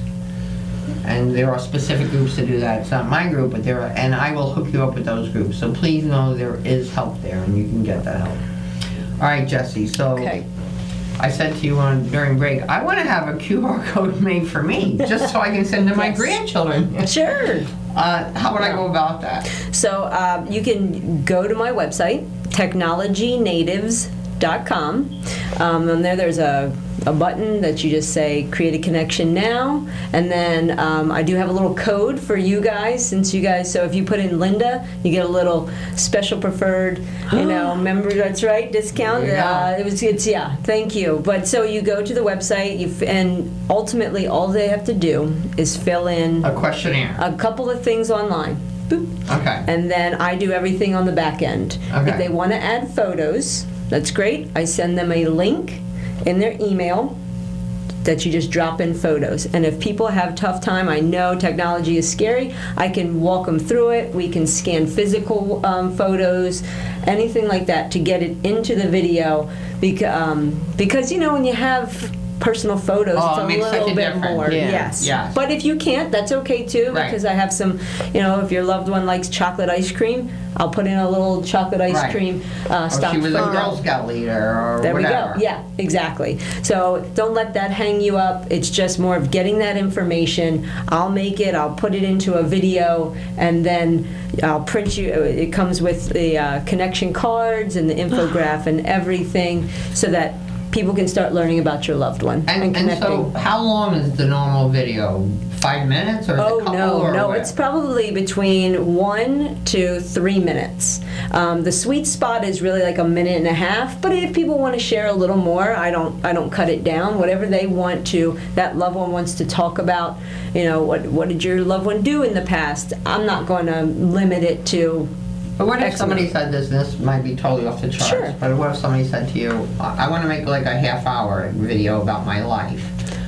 And there are specific groups to do that. It's not my group, but there are, and I will hook you up with those groups. So please know there is help there and you can get that help. All right, Jesse, so Okay. I said to you on, during break, I want to have a Q R code made for me, just so I can send to my Yes. grandchildren. Sure. Uh, how would I go about that? So uh, you can go to my website, technology natives dot com. Um, and there, there's a, a button that you just say create a connection now, and then um, I do have a little code for you guys, since you guys. So if you put in Linda, you get a little special preferred, you know, member. That's right, discount. There you go. Uh, it was it's yeah, thank you. But so you go to the website, you f- and ultimately all they have to do is fill in A questionnaire. a couple of things online. Boop. Okay. And then I do everything on the back end. Okay. If they want to add photos, that's great. I send them a link in their email that you just drop in photos. And if people have tough time, I know technology is scary, I can walk them through it. We can scan physical um, photos, anything like that to get it into the video. Because, um, because you know, when you have personal photos, Oh, it's it a makes such little a bit difference. more. Yeah. Yes. Yes. But if you can't, that's okay too, Right. because I have some, you know, if your loved one likes chocolate ice cream, I'll put in a little chocolate ice Right. cream uh, Or stop she was a photo. Girl Scout leader or There whatever. we go. Yeah, exactly. So don't let that hang you up. It's just more of getting that information. I'll make it. I'll put it into a video, and then I'll print you. It comes with the uh, connection cards and the infograph and everything, so that people can start learning about your loved one and, And, and connecting. so, how long is the normal video? Five minutes or is it Oh a couple no, or no! what? It's probably between one to three minutes. Um, the sweet spot is really like a minute and a half. But if people want to share a little more, I don't, I don't cut it down. Whatever they want to, that loved one wants to talk about. You know, what, what did your loved one do in the past? I'm not going to limit it to. But what if Excellent. somebody said this, and this might be totally off the charts, Sure. but what if somebody said to you, I, I want to make like a half hour video about my life?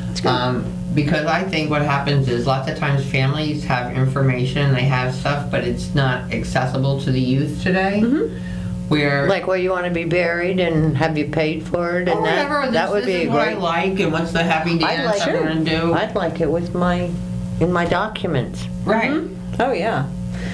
Um, because I think what happens is lots of times families have information, they have stuff, but it's not accessible to the youth today. Mm-hmm. where Like where you want to be buried and have you paid for it and or that? whatever. that this, would this be is what great. I like, and what's the happy I'd dance like I'm it. going to do. I'd like it with my in my documents. Right. Oh yeah.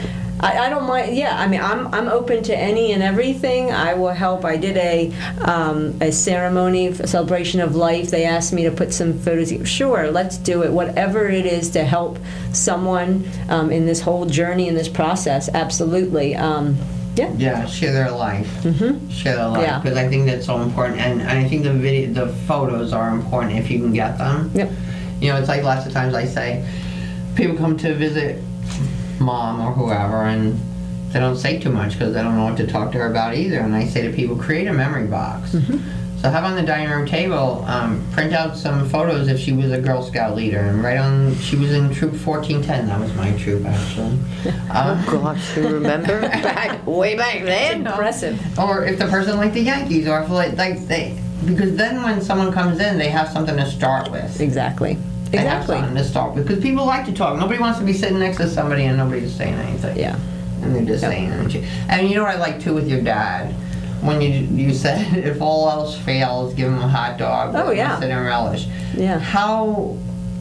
I, I don't mind. Yeah, I mean, I'm I'm open to any and everything. I will help. I did a um, a ceremony, a celebration of life. They asked me to put some photos. Sure, let's do it. Whatever it is to help someone um, in this whole journey, in this process, absolutely. Um, yeah. Yeah, share their life. Mm-hmm. Share their life, Yeah. because I think that's so important, and, and I think the video, the photos are important if you can get them. Yep. You know, it's like lots of times I say, people come to visit mom or whoever, and they don't say too much because they don't know what to talk to her about either. And I say to people, create a memory box. Mm-hmm. So have on the dining room table, um, print out some photos if she was a Girl Scout leader, and write on, she was in Troop fourteen ten. That was my troop, actually. Um, Oh gosh, you remember back way back then? Impressive. or if the person liked the Yankees, or if like, like they, because then when someone comes in, they have something to start with. Exactly. They have Exactly. something to start with, because people like to talk. Nobody wants to be sitting next to somebody and nobody's saying anything. Yeah. And they're just Yep. saying anything. And you know what I like too with your dad? When you you said if all else fails, give him a hot dog. Oh, with yeah. mustard and relish. Yeah. How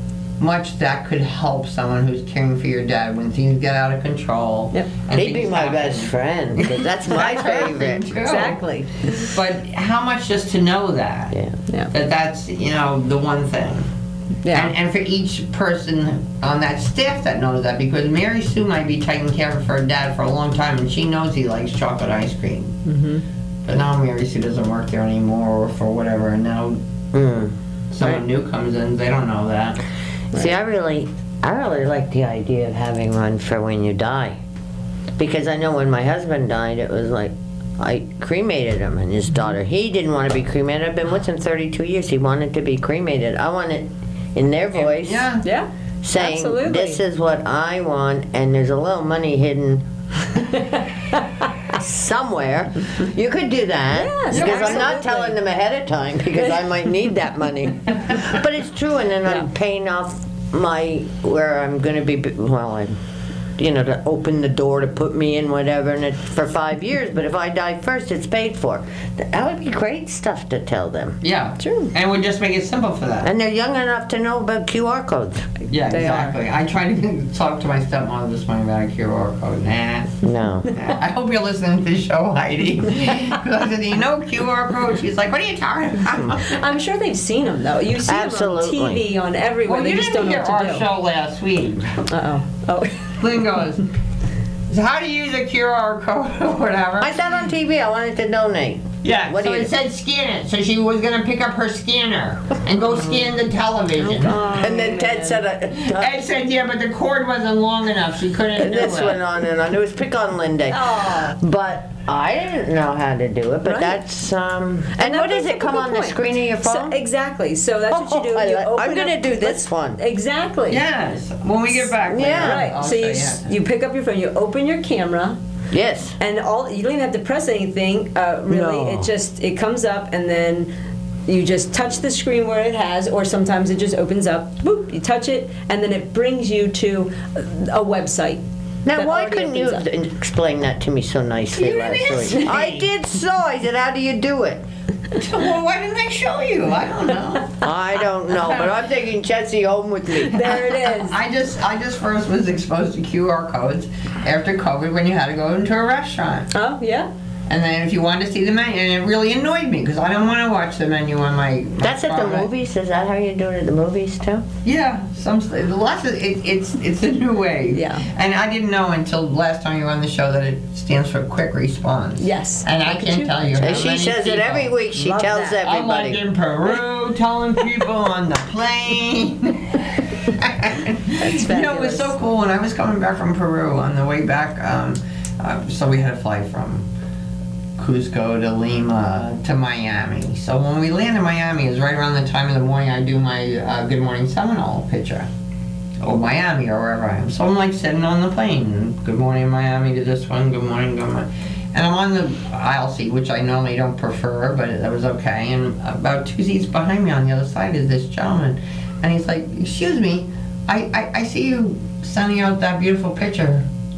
much that could help someone who's caring for your dad when things get out of control. Yep. and He'd be things my happen. best friend because that's my That's her thing, favorite. too. Exactly. But how much just to know that? Yeah. Yeah. That that's, you know, the one thing. Yeah. And, and for each person on that staff that knows that, because Mary Sue might be taking care of her dad for a long time, and she knows he likes chocolate ice cream. Mm-hmm. But now Mary Sue doesn't work there anymore, or for whatever, and now Mm. someone Right. new comes in, they don't know that. See, I really, I really like the idea of having one for when you die, because I know when my husband died, it was like I cremated him and his daughter. He didn't want to be cremated. I've been with him thirty-two years. He wanted to be cremated. I want it in their voice, Yeah. Yeah. saying absolutely. this is what I want, and there's a little money hidden somewhere. You could do that, Yes, because I'm not absolutely. telling them ahead of time because I might need that money. But it's true, and then I'm Yeah. paying off my where I'm going to be. Well, I'm, you know, to open the door to put me in whatever, and it's for five years. But if I die first, it's paid for. That would be great stuff to tell them. Yeah. True. And we just make it simple for them. And they're young enough to know about Q R codes. Yeah, They are. exactly. I tried to talk to my stepmother this morning about a Q R code. Nah. No. Nah. I hope you're listening to the show, Heidi. Because I said, do you know Q R code? She's like, what are you talking about? I'm sure they've seen them though. You see Absolutely. them on T V, on everywhere. Well, they you just didn't don't know hear what our to do. show last week. Uh oh. Oh. Lynn goes, so how do you use a Q R code or whatever? I saw it on T V. I wanted to donate. Yeah, What so do you- it said scan it. So she was going to pick up her scanner and go scan the television. And then Ted said, uh, Ed said, yeah, but the cord wasn't long enough. She couldn't and do this it. went on and on. It was pick on Linda. Oh. But I didn't know how to do it. But Right. that's um. And, that what does brings it up a come good on the point. screen of your So, phone? exactly. So that's what you do. Oh, I You like- open I'm gonna up- do this let's- one. Exactly. Yes, when we get back. later, Yeah. Right. I'll so show you you s- how to- you pick up your phone. You open your camera. Yes. And all you don't even have to press anything, uh, really. No. It just it comes up, and then you just touch the screen where it has, or sometimes it just opens up. Boop! You touch it, and then it brings you to a, a website. Now, that why already couldn't you opens up. explain that to me so nicely You last didn't week? ask I me. did so. I said, how do you do it? Well, why didn't I show you? I don't know. I don't know, but I'm taking Chetsy home with me. There it is. I just, I just first was exposed to Q R codes after COVID when you had to go into a restaurant. Oh yeah. And then if you wanted to see the menu, and it really annoyed me because I don't want to watch the menu on my. my That's at the private- movies? Is that how you do it at the movies, too? Yeah, some lots of it, it's it's a new way. Yeah. And I didn't know until last time you were on the show that it stands for quick response. Yes. And I Look at can't you. tell you. How And she many says it people- every week. She Love tells that. I'm like everybody. in Peru telling people on the plane. That's You know, it was fabulous. so cool when I was coming back from Peru on the way back. Um, uh, so we had to fly from Cusco to Lima to Miami. So when we land in Miami, is right around the time of the morning I do my uh, Good Morning Seminole picture. Or Miami or wherever I am. So I'm like sitting on the plane. Good morning Miami to this one. Good morning, good morning. And I'm on the aisle seat, which I normally don't prefer, but that was okay. And about two seats behind me on the other side is this gentleman. And he's like, excuse me, I, I, I see you sending out that beautiful picture to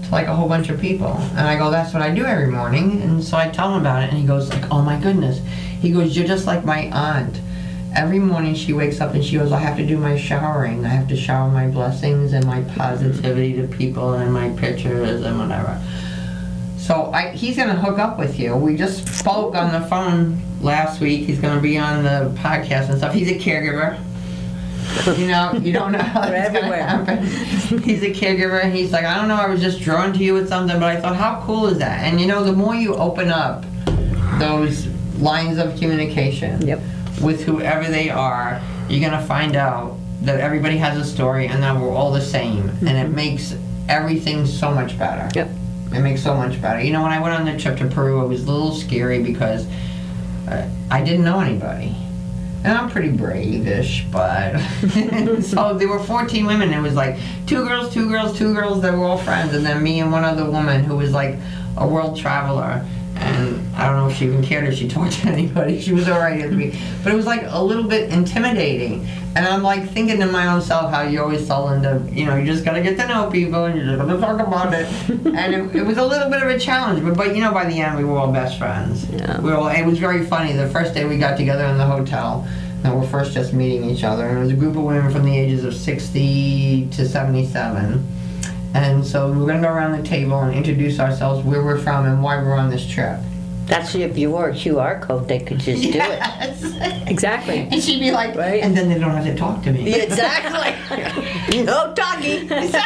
to like a whole bunch of people. And I go, that's what I do every morning. And so I tell him about it, and he goes like, oh my goodness. He goes, you're just like my aunt. Every morning she wakes up and she goes, I have to do my showering. I have to shower my blessings and my positivity to people and my pictures and whatever. So I, he's going to hook up with you. We just spoke on the phone last week. He's going to be on the podcast and stuff. He's a caregiver. You know, you don't know how that's going to happen. He's a caregiver, and he's like, I don't know, I was just drawn to you with something, but I thought, how cool is that? And you know, the more you open up those lines of communication yep. with whoever they are, you're going to find out that everybody has a story and that we're all the same. Mm-hmm. And it makes everything so much better. Yep. It makes so much better. You know, when I went on the trip to Peru, it was a little scary because uh, I didn't know anybody. And I'm pretty brave-ish, but... so there were fourteen women. It was like two girls, two girls, two girls that were all friends. And then me and one other woman who was like a world traveler. And I don't know if she even cared if she talked to anybody. She was all right with me. But it was like a little bit intimidating. And I'm like thinking to my own self how you always tell Linda, you know, you just got to get to know people and you're just going to talk about it. And it, it was a little bit of a challenge. But, but, you know, by the end, we were all best friends. Yeah. We were all, it was very funny. The first day we got together in the hotel, and we're first just meeting each other. And it was a group of women from the ages of sixty to seventy-seven. And so we're going to go around the table and introduce ourselves, where we're from and why we're on this trip. That's if you wore a Q R code, they could just yes. do it. Exactly. And she'd be like, right. And then they don't have to talk to me. Exactly. No talking.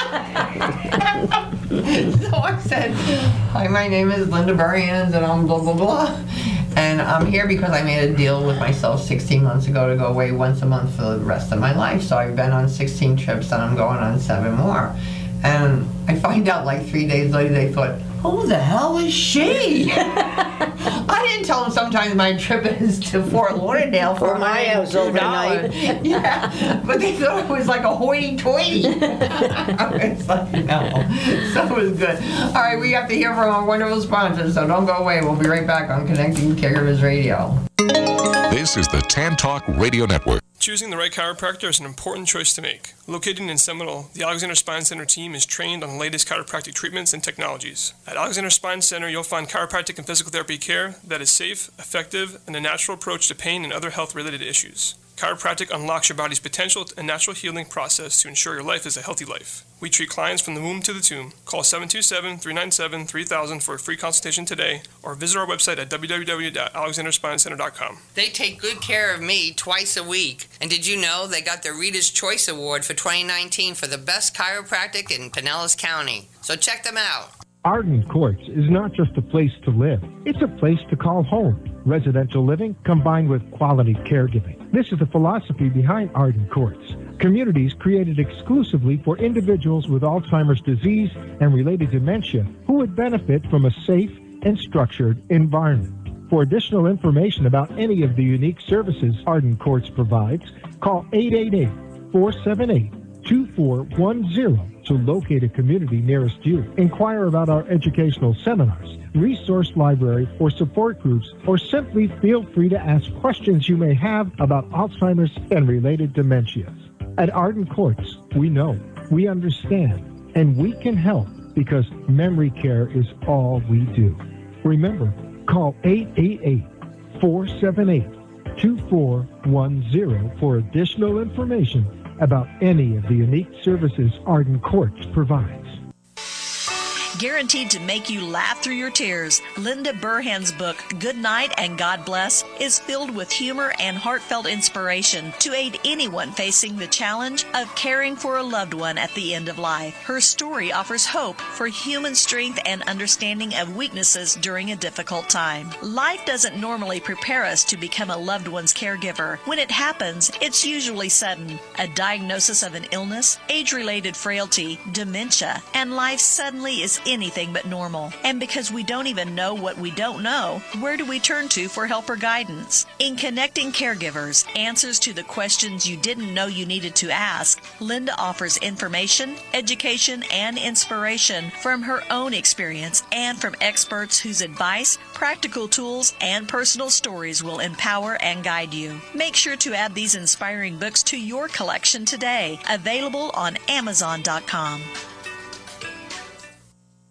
So I said, hi, my name is Linda Burhans, and I'm blah, blah, blah. And I'm here because I made a deal with myself sixteen months ago to go away once a month for the rest of my life. So I've been on sixteen trips, and I'm going on seven more. And I find out like three days later, they thought, who the hell is she? I didn't tell them sometimes my trip is to Fort Lauderdale for or my house overnight. Yeah, but they thought it was like a hoity-toity. It's like, no. So it was good. All right, we have to hear from our wonderful sponsors, so don't go away. We'll be right back on Connecting Caregivers Radio. This is the Tan Talk Radio Network. Choosing the right chiropractor is an important choice to make. Located in Seminole, the Alexander Spine Center team is trained on the latest chiropractic treatments and technologies. At Alexander Spine Center, you'll find chiropractic and physical therapy care that is safe, effective, and a natural approach to pain and other health-related issues. Chiropractic unlocks your body's potential and natural healing process to ensure your life is a healthy life. We treat clients from the womb to the tomb. Call seven two seven, three nine seven, three thousand for a free consultation today, or visit our website at w w w dot alexander spine center dot com. They take good care of me twice a week. And did you know they got the Reader's Choice Award for twenty nineteen for the best chiropractic in Pinellas County? So check them out. Arden Courts is not just a place to live. It's a place to call home. Residential living combined with quality caregiving. This is the philosophy behind Arden Courts. Communities created exclusively for individuals with Alzheimer's disease and related dementia who would benefit from a safe and structured environment. For additional information about any of the unique services Arden Courts provides, call eight eight eight, four seven eight, two four one zero to locate a community nearest you. Inquire about our educational seminars, resource library, or support groups, or simply feel free to ask questions you may have about Alzheimer's and related dementias. At Arden Courts, we know, we understand, and we can help because memory care is all we do. Remember, call eight eight eight, four seven eight, two four one zero for additional information about any of the unique services Arden Courts provides. Guaranteed to make you laugh through your tears, Linda Burhan's book, Good Night and God Bless, is filled with humor and heartfelt inspiration to aid anyone facing the challenge of caring for a loved one at the end of life. Her story offers hope for human strength and understanding of weaknesses during a difficult time. Life doesn't normally prepare us to become a loved one's caregiver. When it happens, it's usually sudden. A diagnosis of an illness, age-related frailty, dementia, and life suddenly is anything but normal. And because we don't even know what we don't know, where do we turn to for help or guidance? In Connecting Caregivers, Answers to the Questions You Didn't Know You Needed to Ask, Linda offers information, education, and inspiration from her own experience and from experts whose advice, practical tools, and personal stories will empower and guide you. Make sure to add these inspiring books to your collection today. Available on amazon dot com.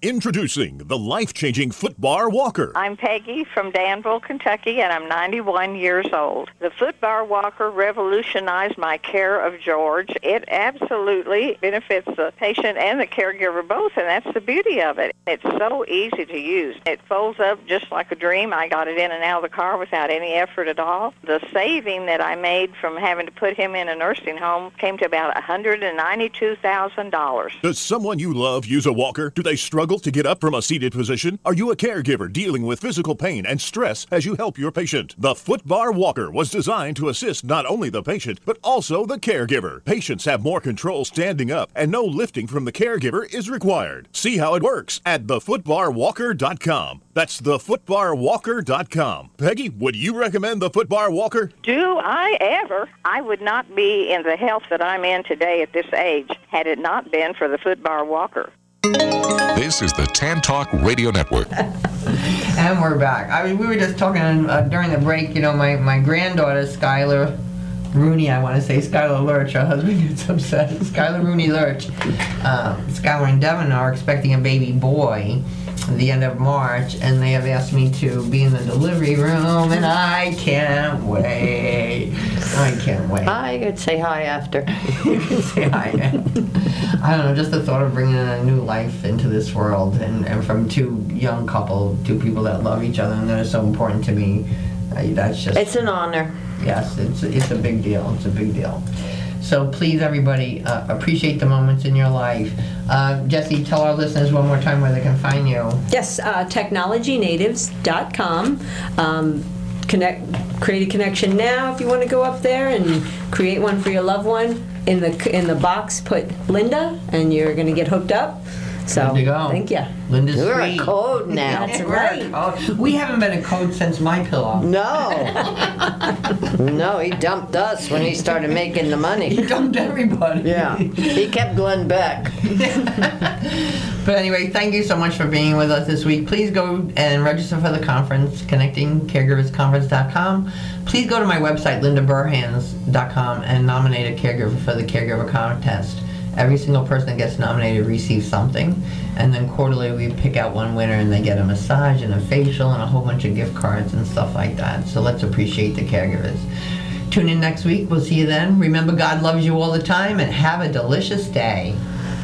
Introducing the life-changing Footbar Walker. I'm Peggy from Danville, Kentucky, and I'm ninety-one years old. The Footbar Walker revolutionized my care of George. It absolutely benefits the patient and the caregiver both, and that's the beauty of it. It's so easy to use. It folds up just like a dream. I got it in and out of the car without any effort at all. The saving that I made from having to put him in a nursing home came to about one hundred ninety-two thousand dollars. Does someone you love use a walker? Do they struggle to get up from a seated position? Are you a caregiver dealing with physical pain and stress as you help your patient? The Footbar Walker was designed to assist not only the patient, but also the caregiver. Patients have more control standing up, and no lifting from the caregiver is required. See how it works at the footbar walker dot com. That's the footbar walker dot com. Peggy, would you recommend the Footbar Walker? Do I ever? I would not be in the health that I'm in today at this age had it not been for the Footbar Walker. This is the Tan Talk Radio Network. And we're back. I mean, we were just talking uh, during the break, you know, my, my granddaughter, Skylar Rooney, I want to say Skylar Lurch, her husband gets upset. Skylar Rooney Lurch. Um, Skylar and Devin are expecting a baby boy at the end of March, and they have asked me to be in the delivery room, and I can't wait. I can't wait. I could say hi after. You can say hi. I don't know, just the thought of bringing in a new life into this world, and, and from two young couple, two people that love each other and that are so important to me, I, that's just... It's an honor. Yes, it's, it's a big deal. It's a big deal. So please, everybody, uh, appreciate the moments in your life. Uh, Jesse, tell our listeners one more time where they can find you. Yes, uh, technology natives dot com. Um, connect, create a connection now if you want to go up there and create one for your loved one. In the in the box, put Linda, and you're going to get hooked up. So, Good to go. thank you. Linda's You're free. a code now. That's We're right. a code. We haven't been a code since my pillow. No. No, he dumped us when he started making the money. He dumped everybody. Yeah. He kept Glenn Beck. But anyway, thank you so much for being with us this week. Please go and register for the conference, connecting caregivers conference dot com. Please go to my website, linda burhans dot com, and nominate a caregiver for the caregiver contest. Every single person that gets nominated receives something, and then quarterly we pick out one winner, and they get a massage and a facial and a whole bunch of gift cards and stuff like that. So let's appreciate the caregivers. Tune in next week. We'll see you then. Remember, God loves you all the time, and have a delicious day.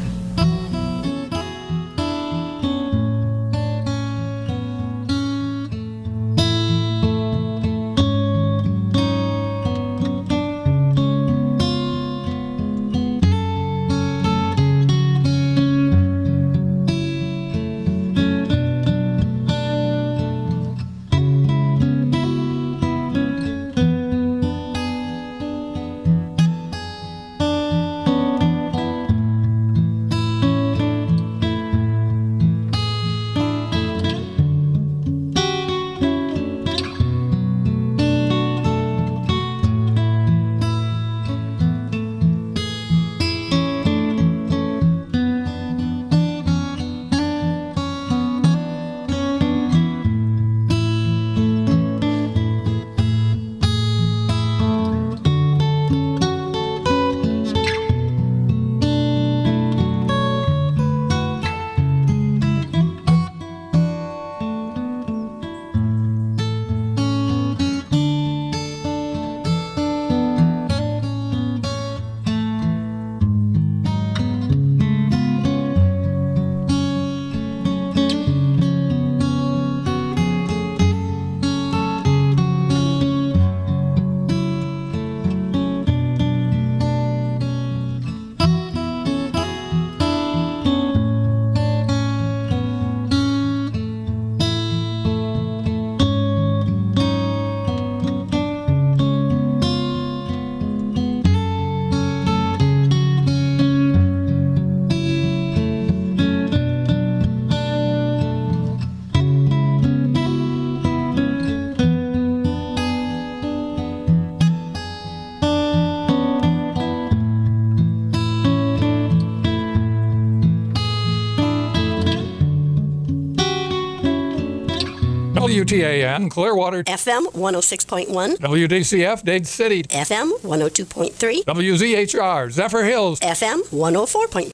W T A N, Clearwater. F M one oh six point one. W D C F, Dade City. F M one oh two point three. W Z H R, Zephyr Hills. F M one oh four point three.